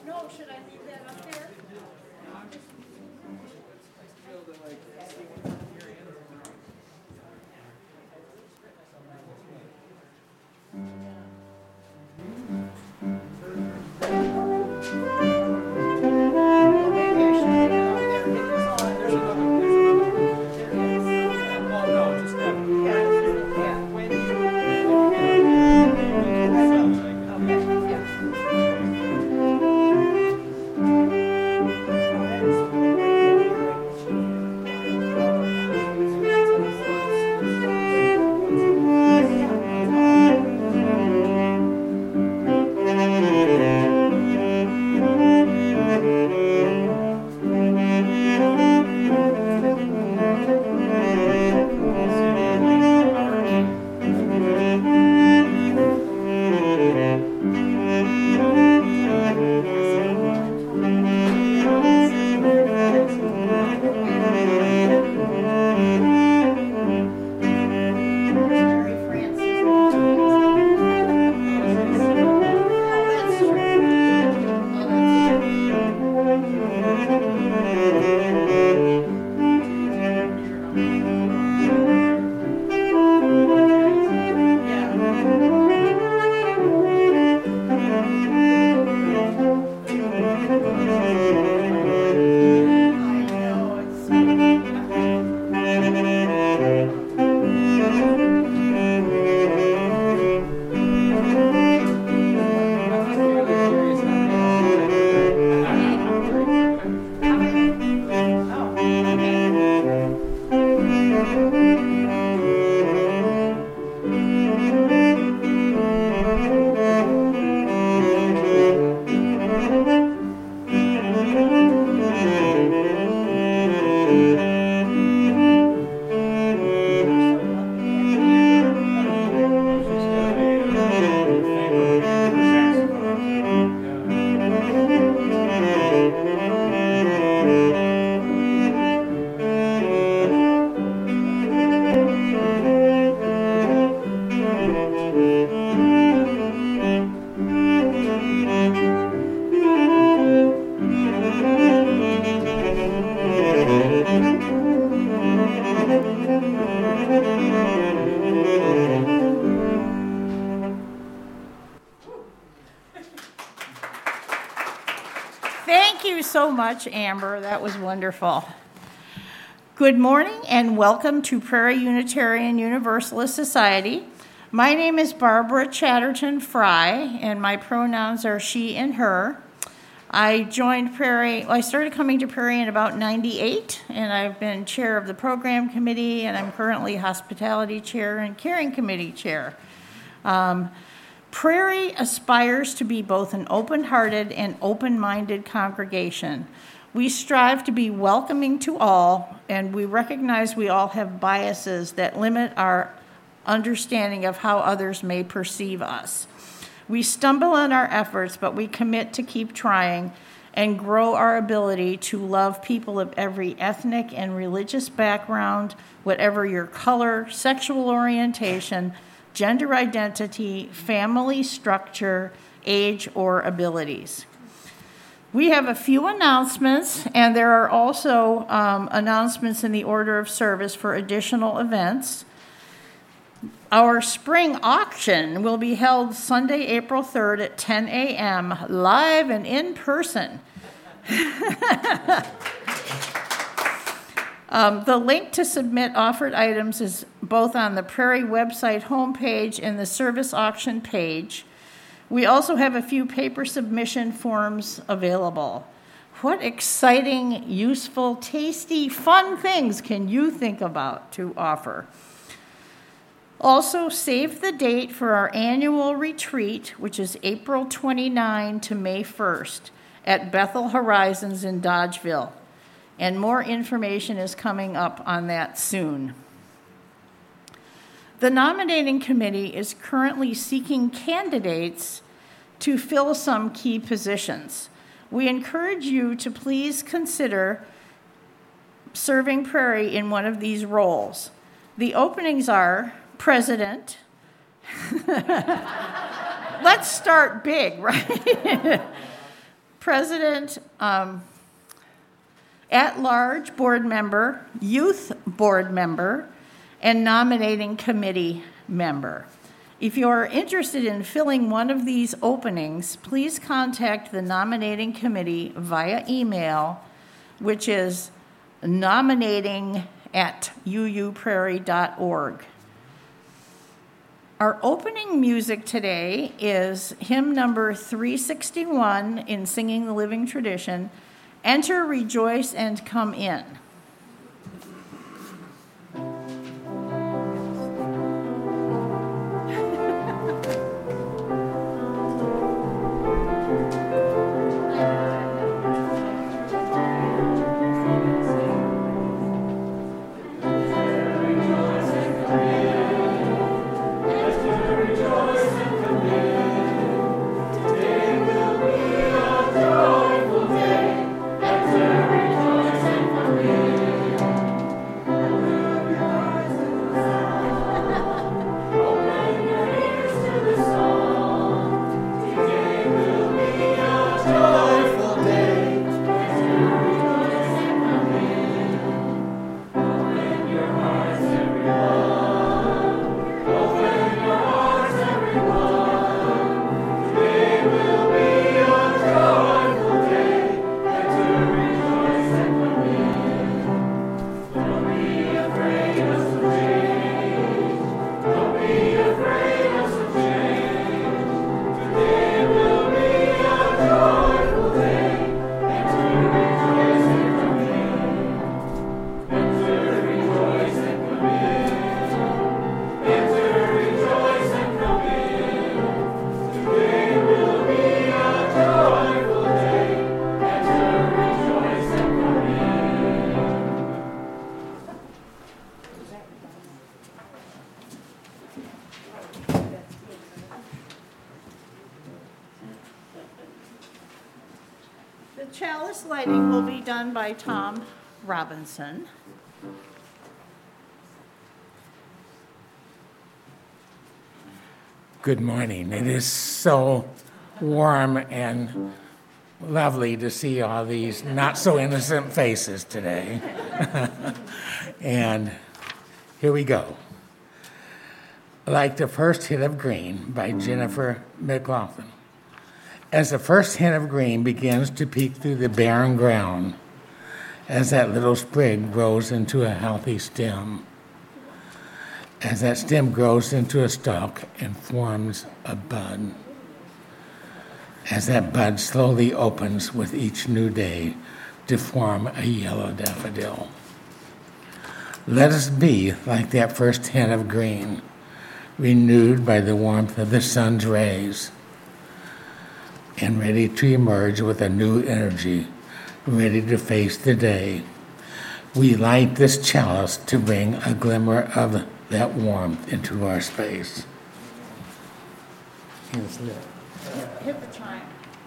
No, should I leave that up there? Thank you so much, Amber. That was wonderful. Good morning and welcome to Prairie Unitarian Universalist Society. My name is Barbara Chatterton Fry, and my pronouns are she and her. I started coming to Prairie in about 98, and I've been chair of the program committee, and I'm currently hospitality chair and caring committee chair. Prairie aspires to be both an open-hearted and open-minded congregation. We strive to be welcoming to all, and we recognize we all have biases that limit our understanding of how others may perceive us. We stumble in our efforts, but we commit to keep trying and grow our ability to love people of every ethnic and religious background, whatever your color, sexual orientation, gender identity, family structure, age, or abilities. We have a few announcements, and there are also announcements in the order of service for additional events. Our spring auction will be held Sunday, April 3rd at 10 a.m., live and in person. The link to submit offered items is both on the Prairie website homepage and the service auction page. We also have a few paper submission forms available. What exciting, useful, tasty, fun things can you think about to offer? Also, save the date for our annual retreat, which is April 29 to May 1st at Bethel Horizons in Dodgeville. And more information is coming up on that soon. The nominating committee is currently seeking candidates to fill some key positions. We encourage you to please consider serving Prairie in one of these roles. The openings are president. Let's start big, right? president, at-large board member, youth board member, and nominating committee member. If you are interested in filling one of these openings, please contact the nominating committee via email, which is nominating@uuprairie.org. Our opening music today is hymn number 361 in Singing the Living Tradition, Enter, Rejoice, and Come In. The chalice lighting will be done by Tom Robinson. Good morning. It is so warm and lovely to see all these not so innocent faces today. And here we go. Like the first hint of green by Jennifer McLaughlin. As the first hint of green begins to peek through the barren ground, as that little sprig grows into a healthy stem, as that stem grows into a stalk and forms a bud, as that bud slowly opens with each new day to form a yellow daffodil. Let us be like that first hint of green, renewed by the warmth of the sun's rays, and ready to emerge with a new energy, ready to face the day. We light this chalice to bring a glimmer of that warmth into our space. Hit the chime.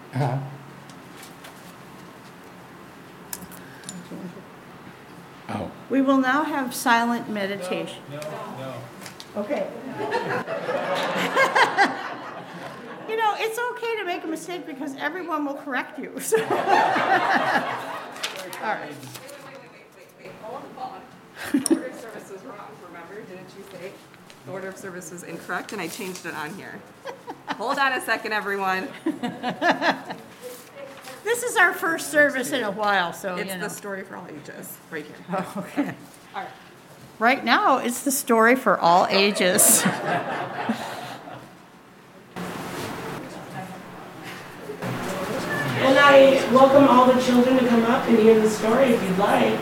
Oh. We will now have silent meditation. No. Okay. You know, it's okay to make a mistake because everyone will correct you. So. All right. Wait. Hold on. The order of service was wrong, remember? Didn't you say the order of service was incorrect? And I changed it on here. Hold on a second, everyone. This is our first service in a while, so It's you know. the story for all ages, right here. Oh, okay. All right. Right now, it's the story for all ages. And I welcome all the children to come up and hear the story if you'd like.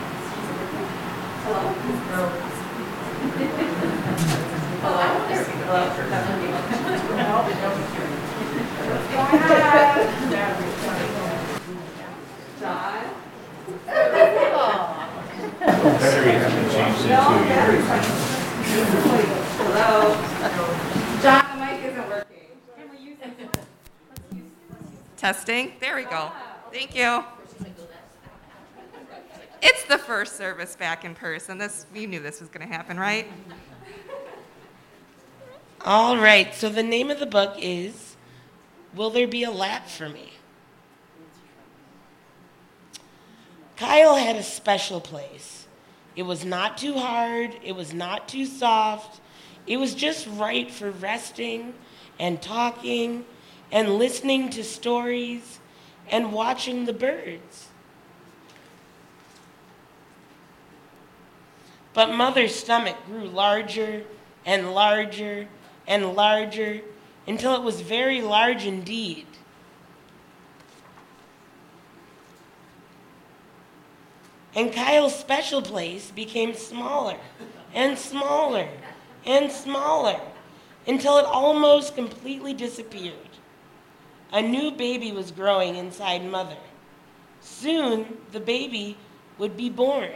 Hello. John, the mic isn't working. Can we use it? Testing. There we go. Thank you. It's the first service back in person. We knew this was going to happen, right? All right, so the name of the book is Will There Be a Lap for Me? Kyle had a special place. It was not too hard, it was not too soft. It was just right for resting and talking and listening to stories and watching the birds. But Mother's stomach grew larger and larger and larger until it was very large indeed. And Kyle's special place became smaller and smaller and smaller until it almost completely disappeared. A new baby was growing inside Mother. Soon, the baby would be born.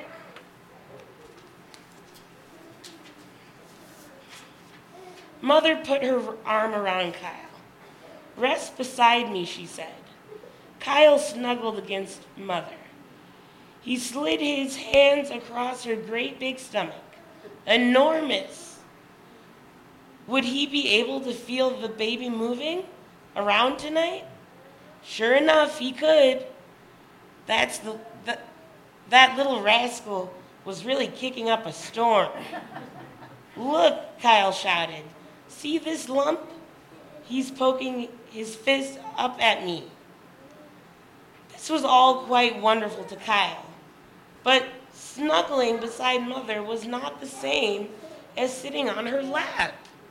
Mother put her arm around Kyle. "Rest beside me," she said. Kyle snuggled against Mother. He slid his hands across her great big stomach. Enormous. Would he be able to feel the baby moving around tonight? Sure enough, he could. That little rascal was really kicking up a storm. "Look," Kyle shouted. "See this lump? He's poking his fist up at me." This was all quite wonderful to Kyle. But snuggling beside Mother was not the same as sitting on her lap.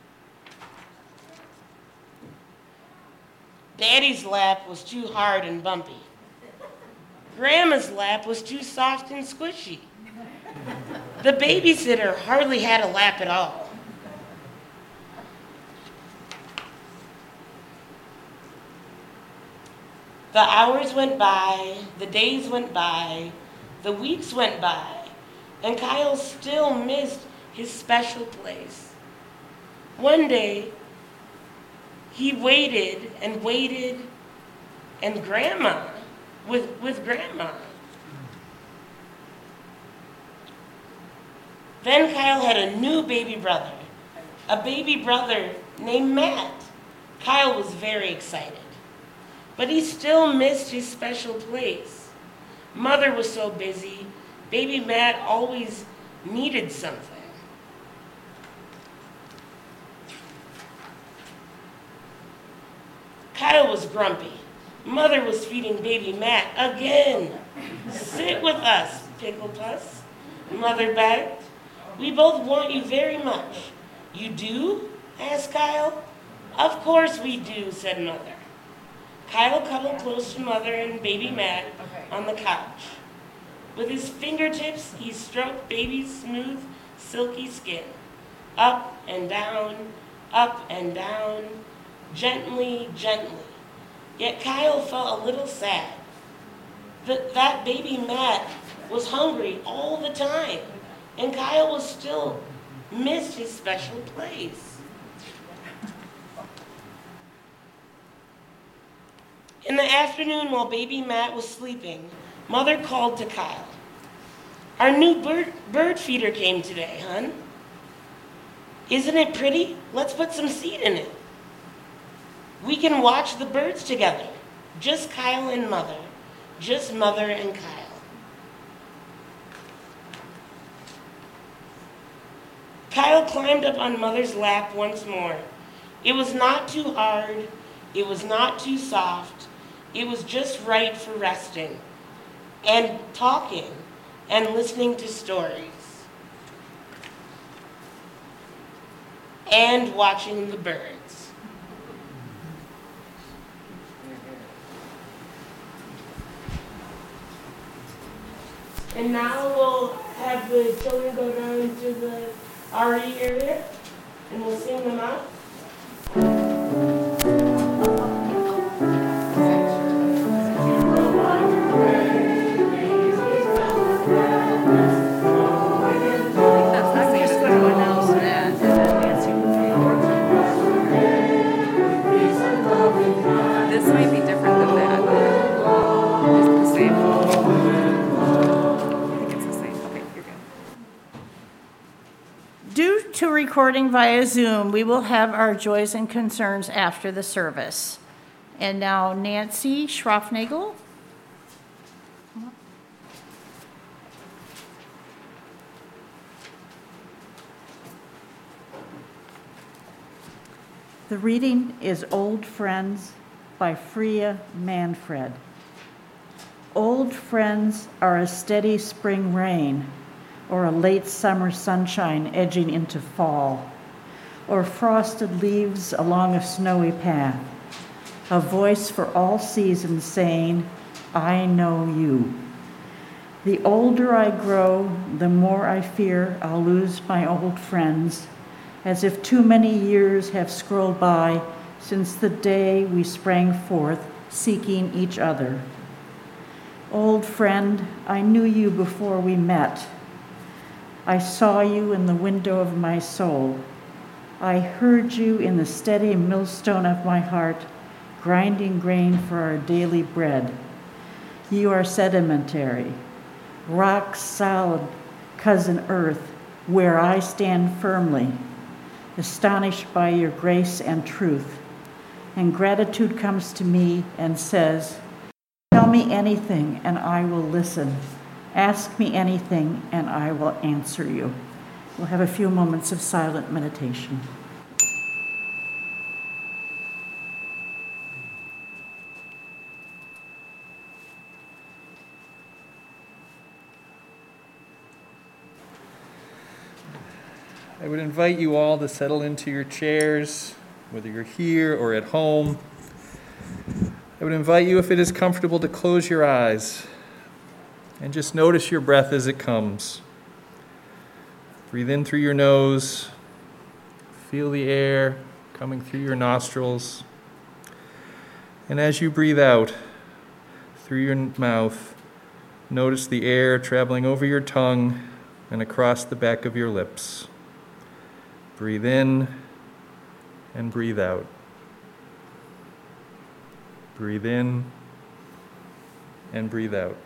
Daddy's lap was too hard and bumpy. Grandma's lap was too soft and squishy. The babysitter hardly had a lap at all. The hours went by, the days went by, the weeks went by, and Kyle still missed his special place. One day, he waited and waited, and with Grandma. Then Kyle had a new baby brother, a baby brother named Matt. Kyle was very excited, but he still missed his special place. Mother was so busy, baby Matt always needed something. Kyle was grumpy. Mother was feeding baby Matt again. "Sit with us, Pickle Puss," Mother begged. "We both want you very much." "You do?" asked Kyle. "Of course we do," said Mother. Kyle cuddled close to Mother and baby Matt on the couch. With his fingertips, he stroked baby's smooth, silky skin. Up and down, gently, gently. Yet Kyle felt a little sad. That baby Matt was hungry all the time, and Kyle was still missed his special place. In the afternoon, while baby Matt was sleeping, Mother called to Kyle. "Our new bird feeder came today, hon. Isn't it pretty? Let's put some seed in it. We can watch the birds together. Just Kyle and Mother. Just Mother and Kyle." Kyle climbed up on Mother's lap once more. It was not too hard. It was not too soft. It was just right for resting and talking and listening to stories and watching the birds. And now we'll have the children go down to the RE area and we'll sing them out. This might be different than that. Is it the same? I think it's the same. Okay, you're good. Due to recording via Zoom, we will have our joys and concerns after the service. And now Nancy Schroffnagel. The reading is Old Friends by Freya Manfred. Old friends are a steady spring rain, or a late summer sunshine edging into fall, or frosted leaves along a snowy path, a voice for all seasons saying, I know you. The older I grow, the more I fear I'll lose my old friends, as if too many years have scrolled by since the day we sprang forth seeking each other. Old friend, I knew you before we met. I saw you in the window of my soul. I heard you in the steady millstone of my heart, grinding grain for our daily bread. You are sedimentary, rock solid, cousin earth, where I stand firmly, astonished by your grace and truth. And gratitude comes to me and says, tell me anything and I will listen. Ask me anything and I will answer you. We'll have a few moments of silent meditation. I would invite you all to settle into your chairs, whether you're here or at home. I would invite you, if it is comfortable, to close your eyes and just notice your breath as it comes. Breathe in through your nose. Feel the air coming through your nostrils. And as you breathe out through your mouth, notice the air traveling over your tongue and across the back of your lips. Breathe in and breathe out. Breathe in and breathe out.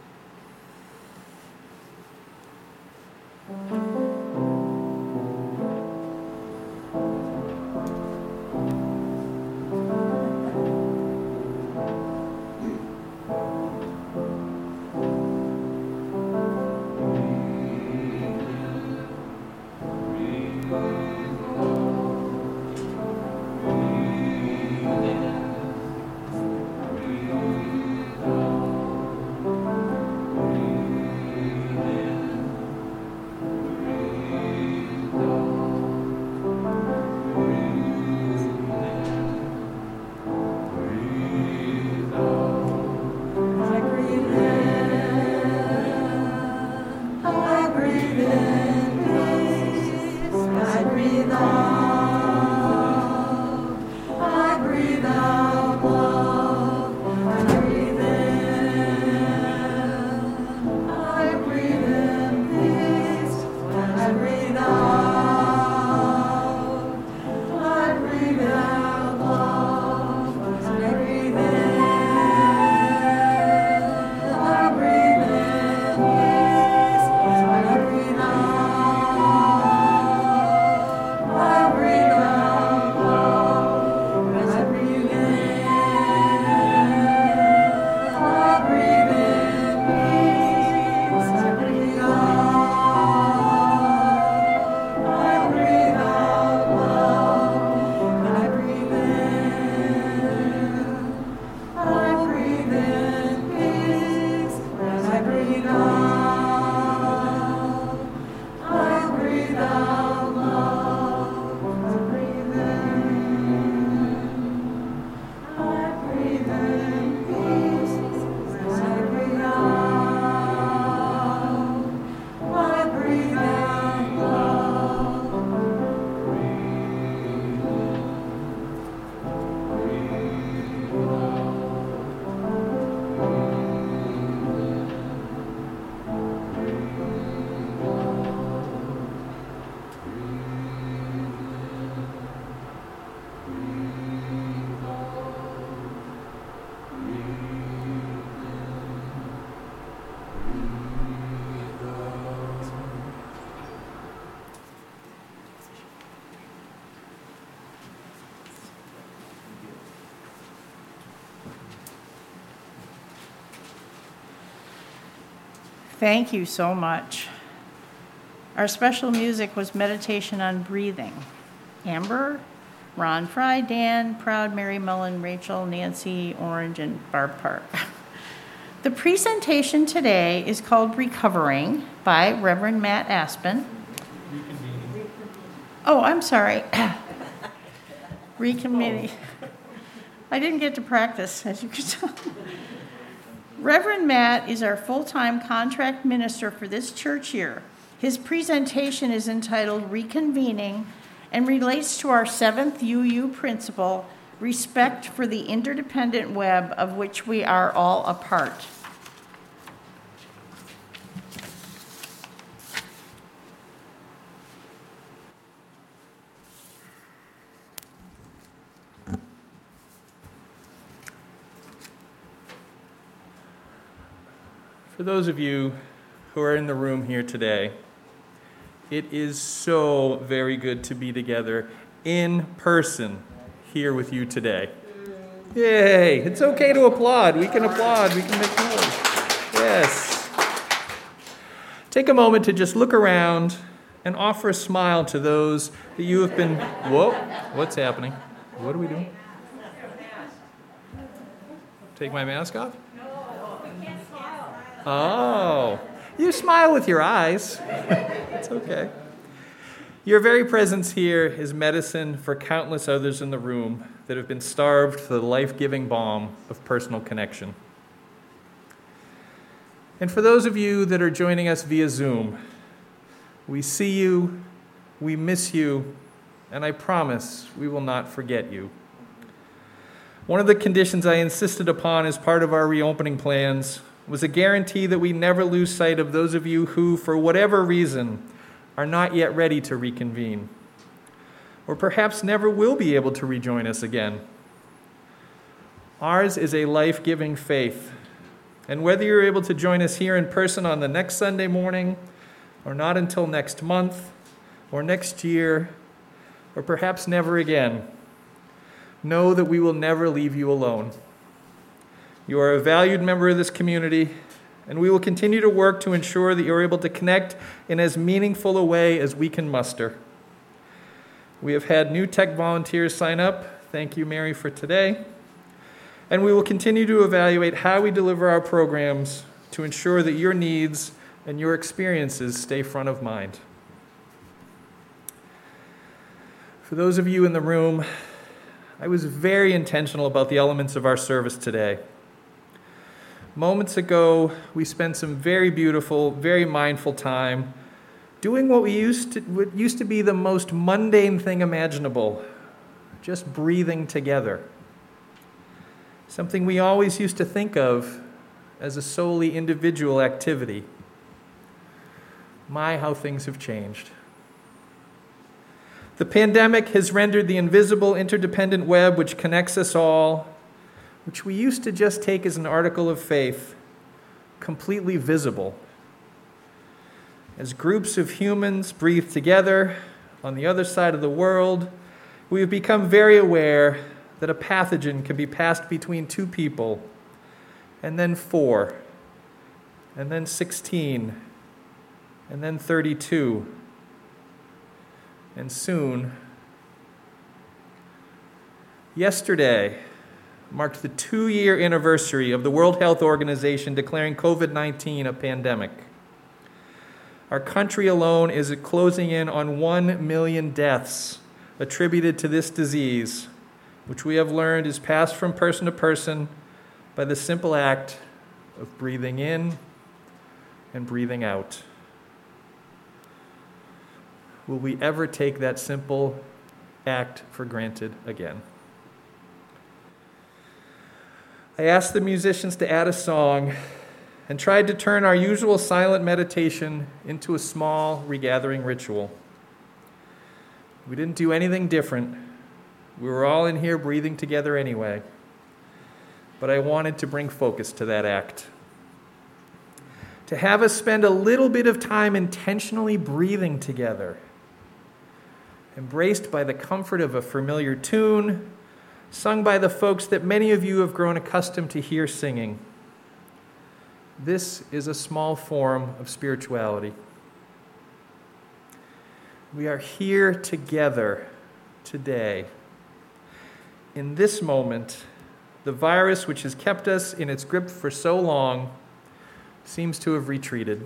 Thank you so much. Our special music was meditation on breathing. Amber, Ron Fry, Dan, Proud, Mary Mullen, Rachel, Nancy, Orange, and Barb Park. The presentation today is called Recovering by Reverend Matt Aspen. Oh, I'm sorry. Recommitting. I didn't get to practice, as you can tell. Reverend Matt is our full-time contract minister for this church year. His presentation is entitled Reconvening and relates to our 7th UU principle, respect for the interdependent web of which we are all a part. For those of you who are in the room here today, it is so very good to be together in person here with you today. Yay! It's okay to applaud. We can applaud. We can make noise. Yes. Take a moment to just look around and offer a smile to those that you have been... Whoa! What's happening? What are we doing? Take my mask off? Oh, you smile with your eyes. It's okay. Your very presence here is medicine for countless others in the room that have been starved for the life-giving balm of personal connection. And for those of you that are joining us via Zoom, we see you, we miss you, and I promise we will not forget you. One of the conditions I insisted upon as part of our reopening plans was a guarantee that we never lose sight of those of you who, for whatever reason, are not yet ready to reconvene, or perhaps never will be able to rejoin us again. Ours is a life-giving faith, and whether you're able to join us here in person on the next Sunday morning, or not until next month, or next year, or perhaps never again, know that we will never leave you alone. You are a valued member of this community, and we will continue to work to ensure that you're able to connect in as meaningful a way as we can muster. We have had new tech volunteers sign up. Thank you, Mary, for today. And we will continue to evaluate how we deliver our programs to ensure that your needs and your experiences stay front of mind. For those of you in the room, I was very intentional about the elements of our service today. Moments ago, we spent some very beautiful, very mindful time doing what used to be the most mundane thing imaginable, just breathing together. Something we always used to think of as a solely individual activity. My, how things have changed. The pandemic has rendered the invisible interdependent web which connects us all, which we used to just take as an article of faith, completely visible. As groups of humans breathe together on the other side of the world, we have become very aware that a pathogen can be passed between two people, and then 4, and then 16, and then 32, and soon. Yesterday marked the 2-year anniversary of the World Health Organization declaring COVID-19 a pandemic. Our country alone is closing in on 1 million deaths attributed to this disease, which we have learned is passed from person to person by the simple act of breathing in and breathing out. Will we ever take that simple act for granted again? I asked the musicians to add a song and tried to turn our usual silent meditation into a small regathering ritual. We didn't do anything different. We were all in here breathing together anyway. But I wanted to bring focus to that act. To have us spend a little bit of time intentionally breathing together, embraced by the comfort of a familiar tune, sung by the folks that many of you have grown accustomed to hear singing. This is a small form of spirituality. We are here together today in this moment, the virus which has kept us in its grip for so long seems to have retreated.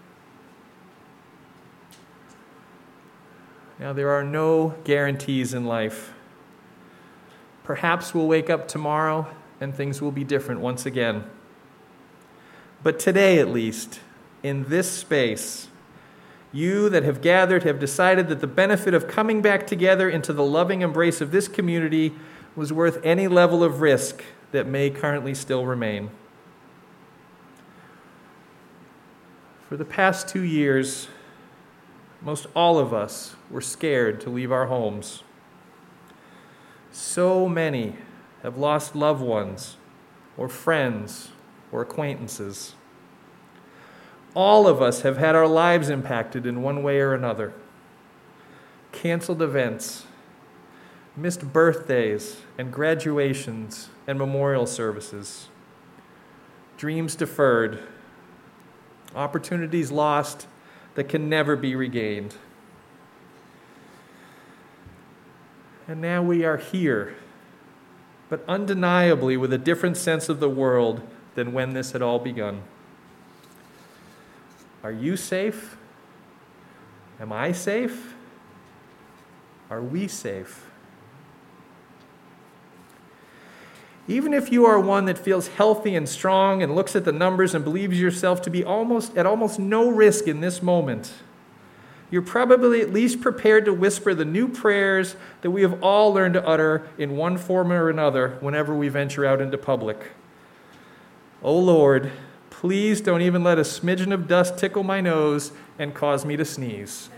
Now, there are no guarantees in life. Perhaps we'll wake up tomorrow and things will be different once again. But today, at least, in this space, you that have gathered have decided that the benefit of coming back together into the loving embrace of this community was worth any level of risk that may currently still remain. For the past 2 years, most all of us were scared to leave our homes. So many have lost loved ones or friends or acquaintances. All of us have had our lives impacted in one way or another. Canceled events, missed birthdays and graduations and memorial services, dreams deferred, opportunities lost that can never be regained. And now we are here, but undeniably with a different sense of the world than when this had all begun. Are you safe? Am I safe? Are we safe? Even if you are one that feels healthy and strong and looks at the numbers and believes yourself to be at almost no risk in this moment, you're probably at least prepared to whisper the new prayers that we have all learned to utter in one form or another whenever we venture out into public. Oh Lord, please don't even let a smidgen of dust tickle my nose and cause me to sneeze.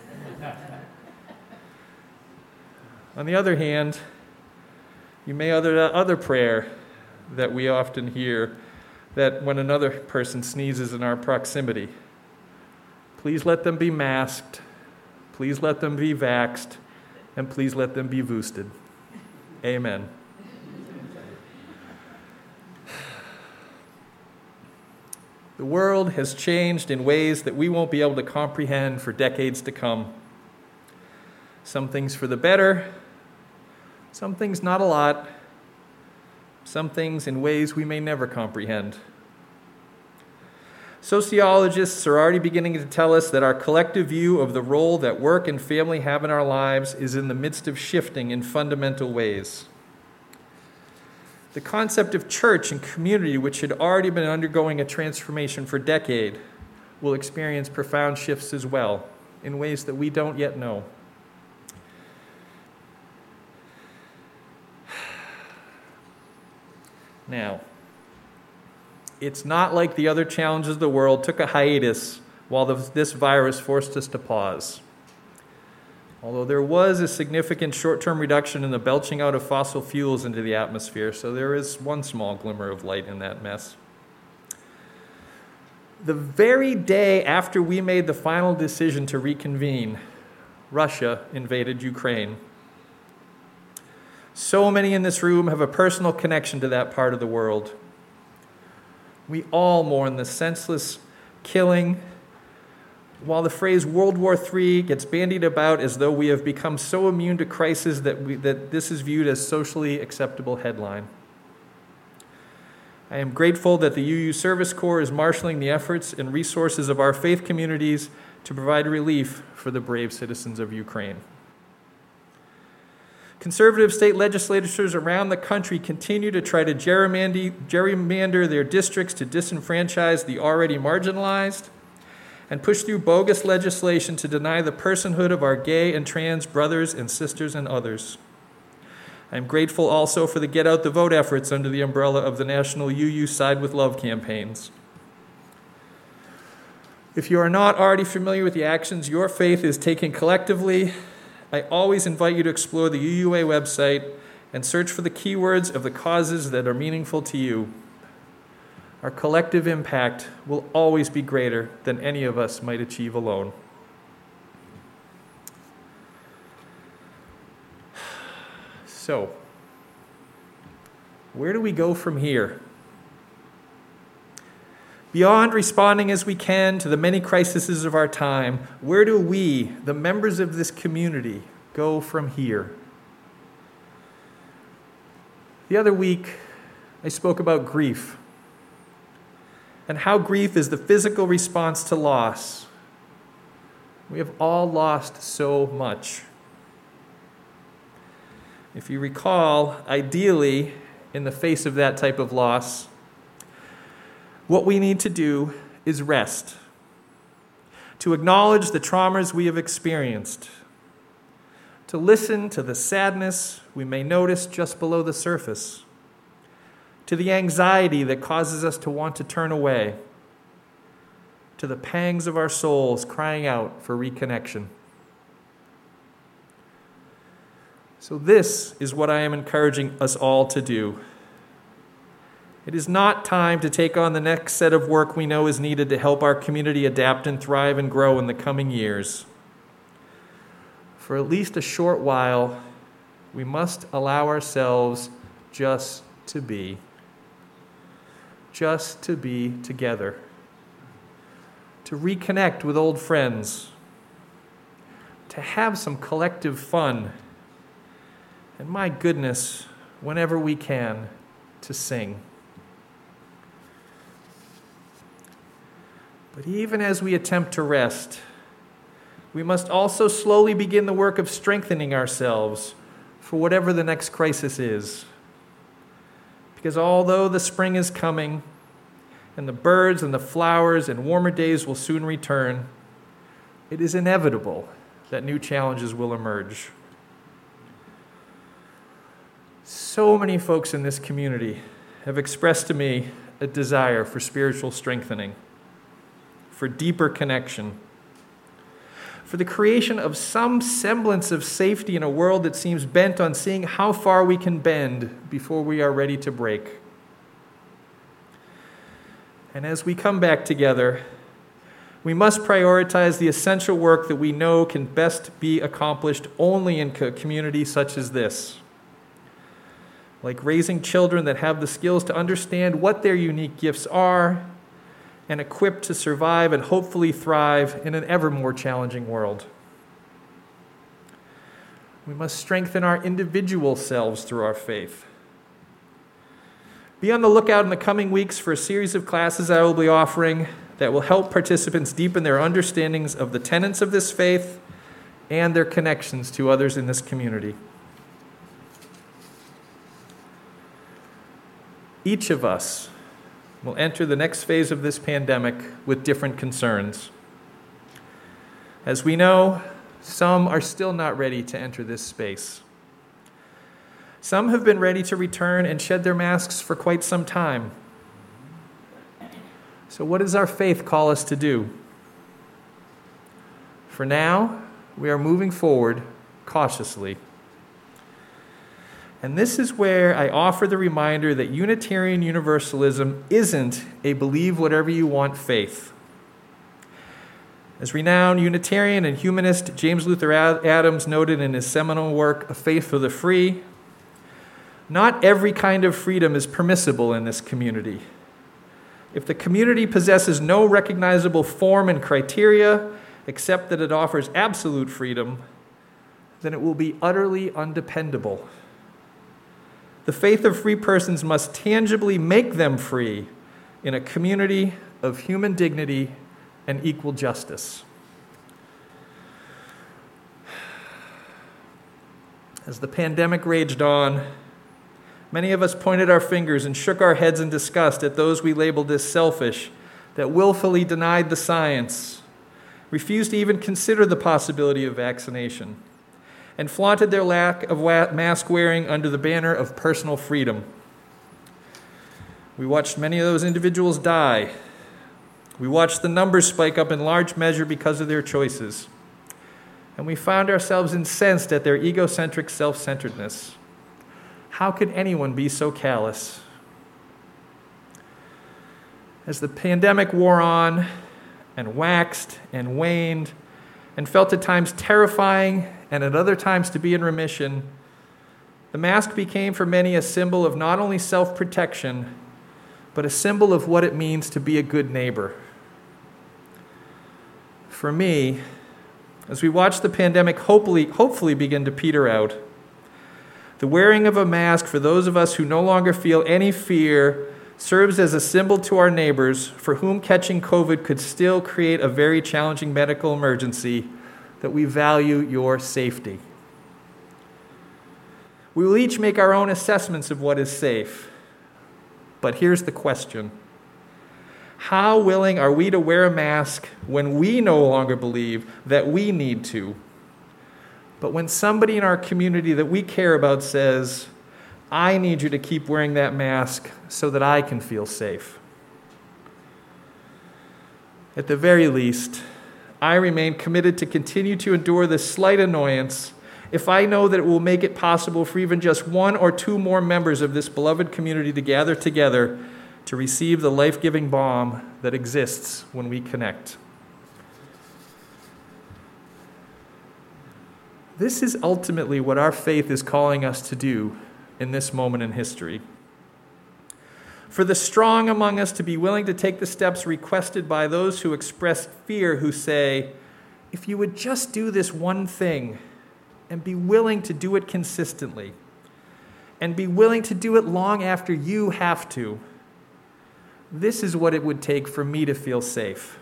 On the other hand, you may utter that other prayer that we often hear, that when another person sneezes in our proximity, please let them be masked, please let them be vaxxed, and please let them be boosted. Amen. The world has changed in ways that we won't be able to comprehend for decades to come. Some things for the better, some things not a lot, some things in ways we may never comprehend. Sociologists are already beginning to tell us that our collective view of the role that work and family have in our lives is in the midst of shifting in fundamental ways. The concept of church and community, which had already been undergoing a transformation for decades, will experience profound shifts as well, in ways that we don't yet know. Now, it's not like the other challenges of the world took a hiatus while this virus forced us to pause. Although there was a significant short-term reduction in the belching out of fossil fuels into the atmosphere, so there is one small glimmer of light in that mess. The very day after we made the final decision to reconvene, Russia invaded Ukraine. So many in this room have a personal connection to that part of the world. We all mourn the senseless killing, while the phrase World War III gets bandied about as though we have become so immune to crisis that this is viewed as socially acceptable headline. I am grateful that the UU Service Corps is marshaling the efforts and resources of our faith communities to provide relief for the brave citizens of Ukraine. Conservative state legislatures around the country continue to try to gerrymander their districts to disenfranchise the already marginalized and push through bogus legislation to deny the personhood of our gay and trans brothers and sisters and others. I'm grateful also for the Get Out the Vote efforts under the umbrella of the National UU Side with Love campaigns. If you are not already familiar with the actions your faith is taking collectively, I always invite you to explore the UUA website and search for the keywords of the causes that are meaningful to you. Our collective impact will always be greater than any of us might achieve alone. So, where do we go from here? Beyond responding as we can to the many crises of our time, where do we, the members of this community, go from here? The other week, I spoke about grief and how grief is the physical response to loss. We have all lost so much. If you recall, ideally, in the face of that type of loss, what we need to do is rest, to acknowledge the traumas we have experienced, to listen to the sadness we may notice just below the surface, to the anxiety that causes us to want to turn away, to the pangs of our souls crying out for reconnection. So this is what I am encouraging us all to do. It is not time to take on the next set of work we know is needed to help our community adapt and thrive and grow in the coming years. For at least a short while, we must allow ourselves just to be together, to reconnect with old friends, to have some collective fun, and my goodness, whenever we can, to sing. But even as we attempt to rest, we must also slowly begin the work of strengthening ourselves for whatever the next crisis is. Because although the spring is coming, and the birds and the flowers and warmer days will soon return, it is inevitable that new challenges will emerge. So many folks in this community have expressed to me a desire for spiritual strengthening, for deeper connection, for the creation of some semblance of safety in a world that seems bent on seeing how far we can bend before we are ready to break. And as we come back together, we must prioritize the essential work that we know can best be accomplished only in a community such as this. Like raising children that have the skills to understand what their unique gifts are and equipped to survive and hopefully thrive in an ever more challenging world. We must strengthen our individual selves through our faith. Be on the lookout in the coming weeks for a series of classes I will be offering that will help participants deepen their understandings of the tenets of this faith and their connections to others in this community. Each of us will enter the next phase of this pandemic with different concerns. As we know, some are still not ready to enter this space. Some have been ready to return and shed their masks for quite some time. So what does our faith call us to do? For now, we are moving forward cautiously. And this is where I offer the reminder that Unitarian Universalism isn't a believe whatever you want faith. As renowned Unitarian and humanist James Luther Adams noted in his seminal work, A Faith for the Free, not every kind of freedom is permissible in this community. If the community possesses no recognizable form and criteria, except that it offers absolute freedom, then it will be utterly undependable. The faith of free persons must tangibly make them free in a community of human dignity and equal justice. As the pandemic raged on, many of us pointed our fingers and shook our heads in disgust at those we labeled as selfish, that willfully denied the science, refused to even consider the possibility of vaccination, and flaunted their lack of mask wearing under the banner of personal freedom. We watched many of those individuals die. We watched the numbers spike up in large measure because of their choices. And we found ourselves incensed at their egocentric self-centeredness. How could anyone be so callous? As the pandemic wore on and waxed and waned and felt at times terrifying and at other times to be in remission, the mask became for many a symbol of not only self-protection, but a symbol of what it means to be a good neighbor. For me, as we watch the pandemic hopefully begin to peter out, The wearing of a mask for those of us who no longer feel any fear serves as a symbol to our neighbors for whom catching COVID could still create a very challenging medical emergency that we value your safety. We will each make our own assessments of what is safe. But here's the question. How willing are we to wear a mask when we no longer believe that we need to? But when somebody in our community that we care about says, I need you to keep wearing that mask so that I can feel safe. At the very least, I remain committed to continue to endure this slight annoyance if I know that it will make it possible for even just one or two more members of this beloved community to gather together to receive the life-giving balm that exists when we connect. This is ultimately what our faith is calling us to do in this moment in history. For the strong among us to be willing to take the steps requested by those who express fear, who say, if you would just do this one thing and be willing to do it consistently and be willing to do it long after you have to, this is what it would take for me to feel safe.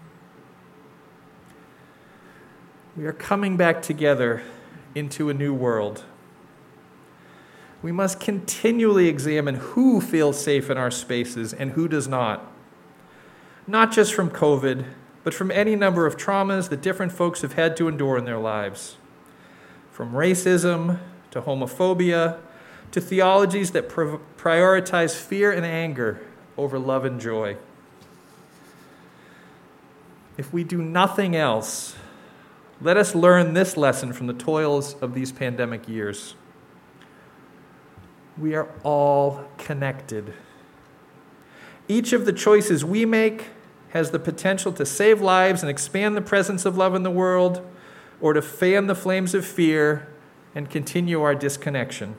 We are coming back together into a new world. We must continually examine who feels safe in our spaces and who does not. Not just from COVID, but from any number of traumas that different folks have had to endure in their lives. From racism to homophobia to theologies that prioritize fear and anger over love and joy. If we do nothing else, let us learn this lesson from the toils of these pandemic years. We are all connected. Each of the choices we make has the potential to save lives and expand the presence of love in the world, or to fan the flames of fear and continue our disconnection.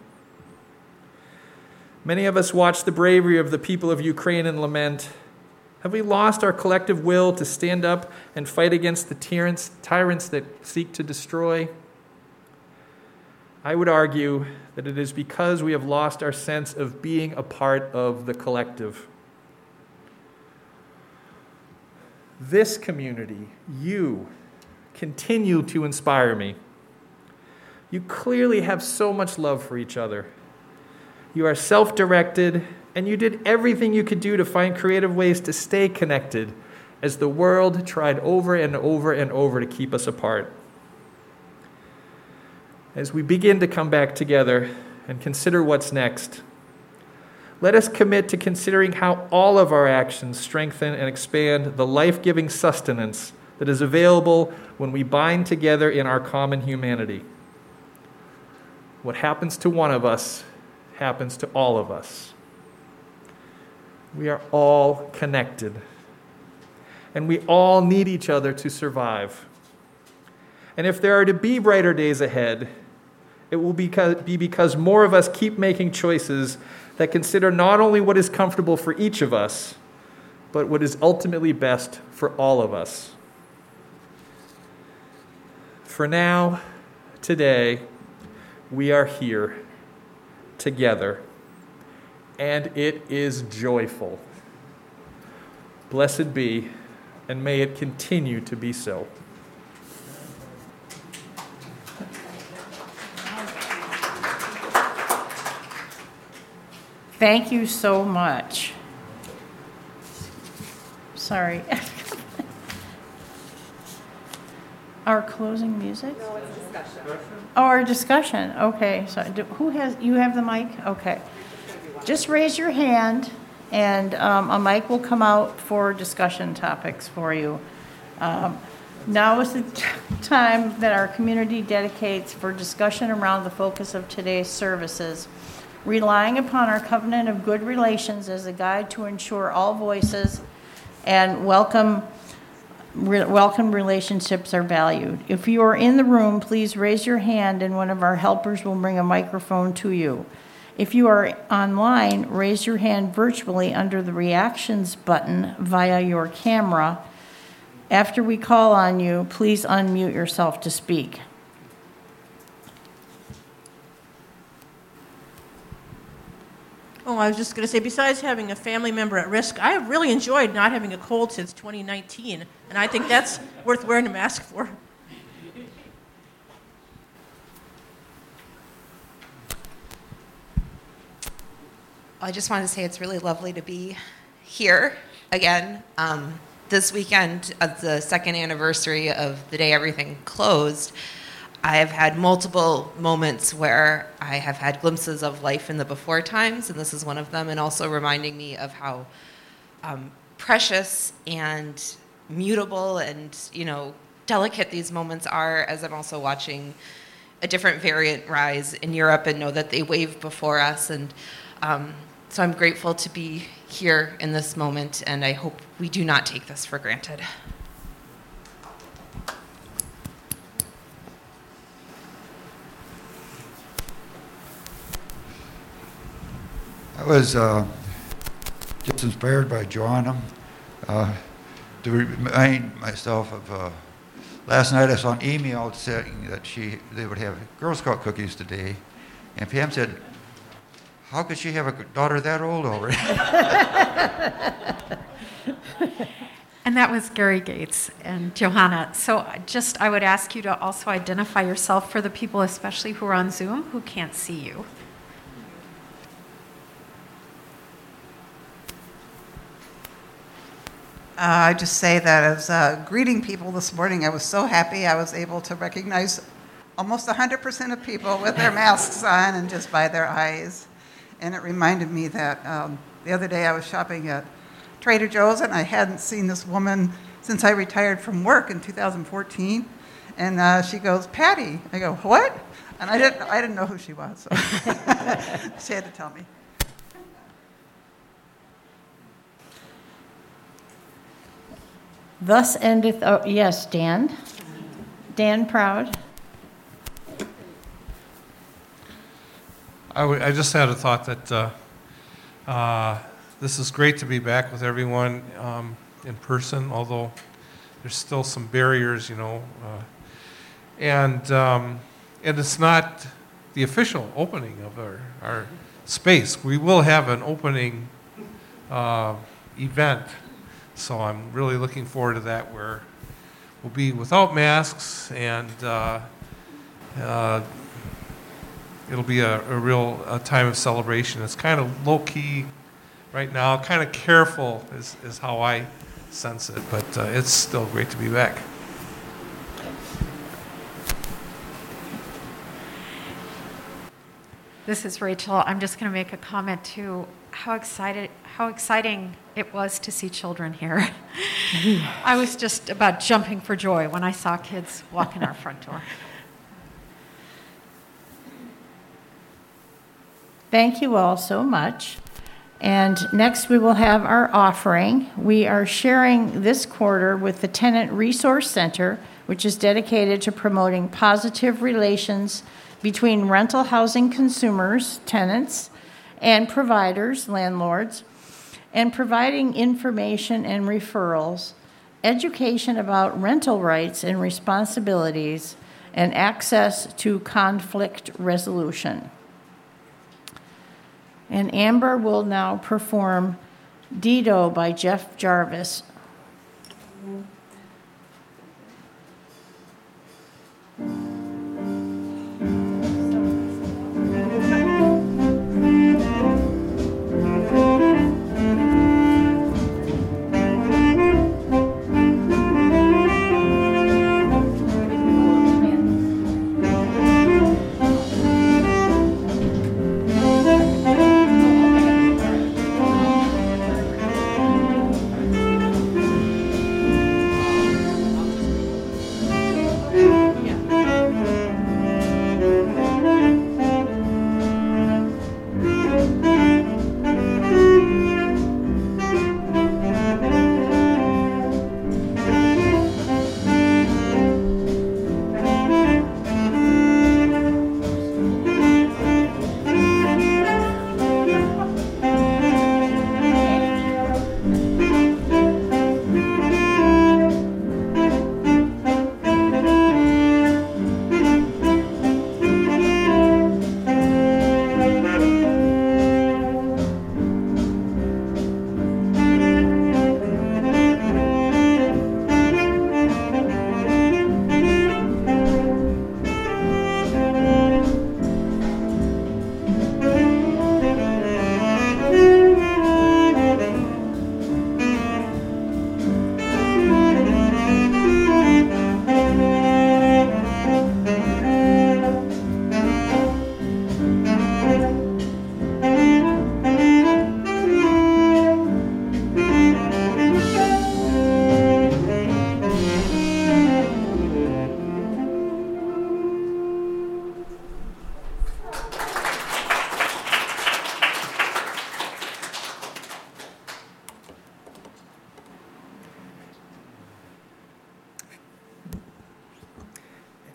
Many of us watch the bravery of the people of Ukraine and lament. Have we lost our collective will to stand up and fight against the tyrants that seek to destroy? I would argue that it is because we have lost our sense of being a part of the collective. This community, you, continue to inspire me. You clearly have so much love for each other. You are self-directed, and you did everything you could do to find creative ways to stay connected as the world tried over and over and over to keep us apart. As we begin to come back together and consider what's next, let us commit to considering how all of our actions strengthen and expand the life-giving sustenance that is available when we bind together in our common humanity. What happens to one of us happens to all of us. We are all connected, and we all need each other to survive. And if there are to be brighter days ahead, it will be because more of us keep making choices that consider not only what is comfortable for each of us, but what is ultimately best for all of us. For now, today, we are here together, and it is joyful. Blessed be, and may it continue to be so. Thank you so much. Sorry. Our closing music? No, it's discussion. Oh, our discussion, okay. So you have the mic? Okay. Just raise your hand, and a mic will come out for discussion topics for you. Now is the time that our community dedicates for discussion around the focus of today's services, relying upon our covenant of good relations as a guide to ensure all voices and welcome relationships are valued. If you are in the room, please raise your hand and one of our helpers will bring a microphone to you. If you are online, raise your hand virtually under the reactions button via your camera. After we call on you, please unmute yourself to speak. Oh, I was just going to say, besides having a family member at risk, I have really enjoyed not having a cold since 2019, and I think that's worth wearing a mask for. I just wanted to say it's really lovely to be here again. This weekend, of the second anniversary of the day everything closed, I have had multiple moments where I have had glimpses of life in the before times, and this is one of them, and also reminding me of how precious and mutable and, delicate these moments are, as I'm also watching a different variant rise in Europe and know that they wave before us. And so I'm grateful to be here in this moment, and I hope we do not take this for granted. I was just inspired by Joanna to remind myself of last night I saw an email saying that they would have Girl Scout cookies today, and Pam said, "How could she have a daughter that old already?" And that was Gary Gates and Johanna. So I would ask you to also identify yourself for the people, especially who are on Zoom, who can't see you. I just say that as greeting people this morning, I was so happy I was able to recognize almost 100% of people with their masks on and just by their eyes. And it reminded me that the other day I was shopping at Trader Joe's and I hadn't seen this woman since I retired from work in 2014. And she goes, "Patty." I go, "What?" And I didn't know who she was, so she had to tell me. Thus endeth, yes, Dan. Dan Proud. I just had a thought that this is great to be back with everyone in person, although there's still some barriers, and it's not the official opening of our space. We will have an opening event, so I'm really looking forward to that, where we'll be without masks, and it'll be a real time of celebration. It's kind of low-key right now, kind of careful is how I sense it, but it's still great to be back. This is Rachel. I'm just going to make a comment too. How exciting it was to see children here. I was just about jumping for joy when I saw kids walk in our front door. Thank you all so much. And next we will have our offering. We are sharing this quarter with the Tenant Resource Center, which is dedicated to promoting positive relations between rental housing consumers, tenants, and providers, landlords, and providing information and referrals, education about rental rights and responsibilities, and access to conflict resolution. And Amber will now perform Dido by Jeff Jarvis.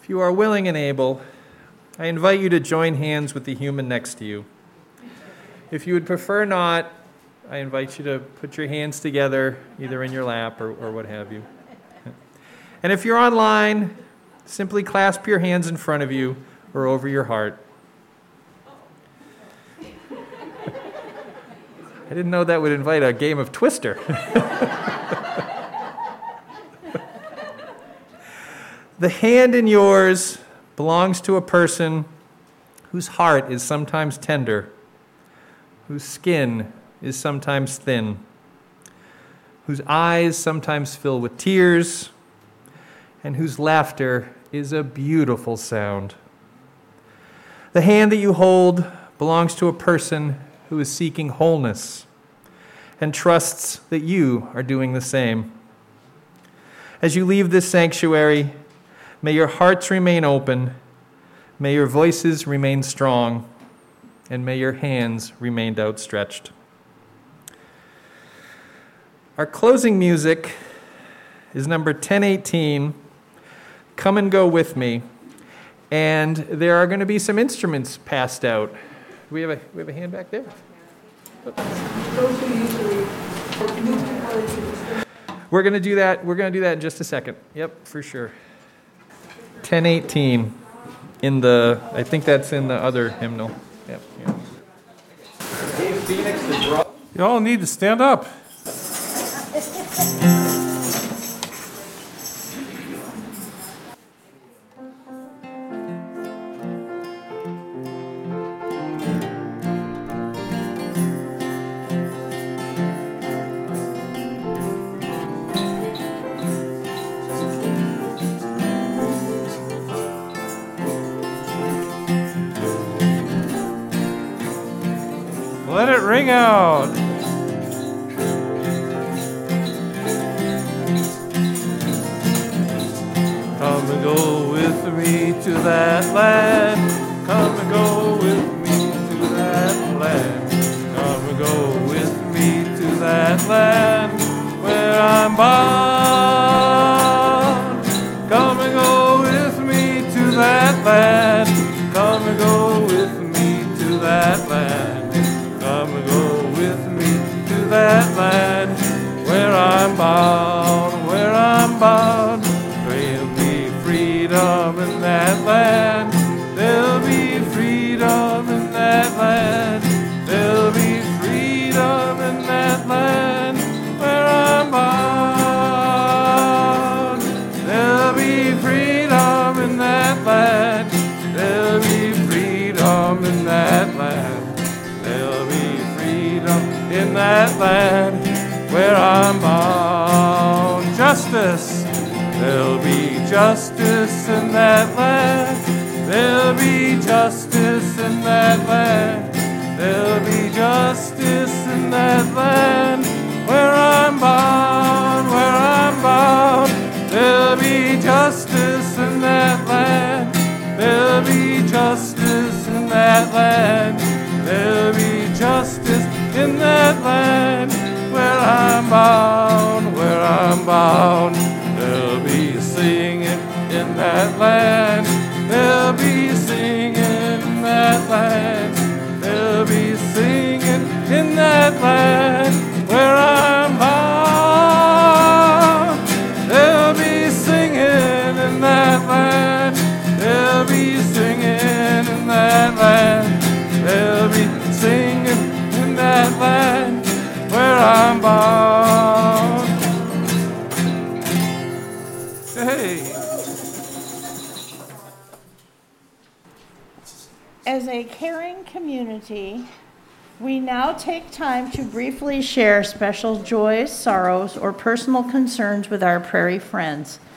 If you are willing and able, I invite you to join hands with the human next to you. If you would prefer not, I invite you to put your hands together, either in your lap or what have you. And if you're online, simply clasp your hands in front of you or over your heart. I didn't know that would invite a game of Twister. The hand in yours belongs to a person whose heart is sometimes tender, whose skin is sometimes thin, whose eyes sometimes fill with tears, and whose laughter is a beautiful sound. The hand that you hold belongs to a person who is seeking wholeness and trusts that you are doing the same. As you leave this sanctuary, may your hearts remain open, may your voices remain strong, and may your hands remain outstretched. Our closing music is number 1018, Come and Go With Me, and there are going to be some instruments passed out. We have a hand back there? We're going to do that. We're going to do that in just a second. Yep, for sure. 1018 in the, I think that's in the other hymnal. Yep. Yeah. You all need to stand up. Let it ring out. Come and go with me to that land. Come and go with me to that land. Come and go with me to that land where I'm bound. Come and go with me to that land. Come and go with me to that land. Come and go with me to that land where I'm bound, where I'm bound. There'll be freedom in that land. There'll be freedom in that land. There'll be freedom in that land where I'm bound. There'll be freedom in that land. There'll be freedom in that land. In that land where I'm bound. Justice, there'll be justice in that land. There'll be justice in that land. There'll be justice in that land where I'm bound, where I'm bound. There'll be justice in that land. There'll be justice in that land. There'll be justice in that land where I'm bound, where I'm bound. There'll be singing in that land. There'll be singing in that land. There'll be singing in that land where I'm bound. There'll be singing in that land. There'll be singing in that land. There'll be singing in that land where I'm bound. Hey. As a caring community, we now take time to briefly share special joys, sorrows, or personal concerns with our prairie friends.